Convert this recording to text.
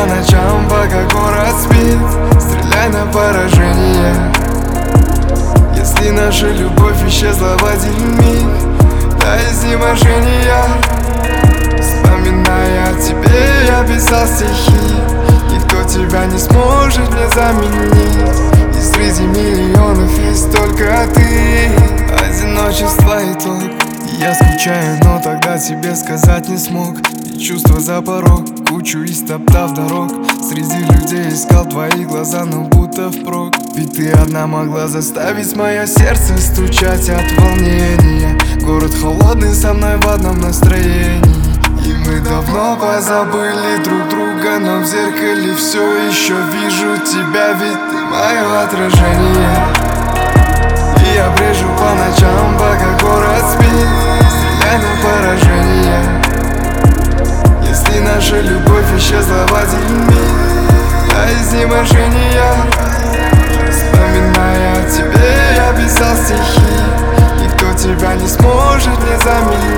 по ночам, пока город спит. Стреляй на поражение. Если наша любовь исчезла в один миг до изнеможения, вспоминая о тебе, я писал стихи. Никто тебя не сможет мне заменить, и среди миллионов есть только ты. Одиночество итог, и я скучаю, но тогда тебе сказать не смог. И чувства за порог, кучу истоптав дорог. Среди людей искал твои глаза, но будто впрок. Ведь ты одна могла заставить мое сердце стучать от волнения. Город холодный, со мной в одном настроении. И мы давно позабыли друг друга, но в зеркале все еще вижу тебя, ведь ты мое отражение. И я брежу по ночам, пока город спит. Стреляй на поражение. Если наша любовь исчезла в один миг до изнеможения, вспоминая о тебе, я писал стихи. Никто тебя не сможет мне заменить,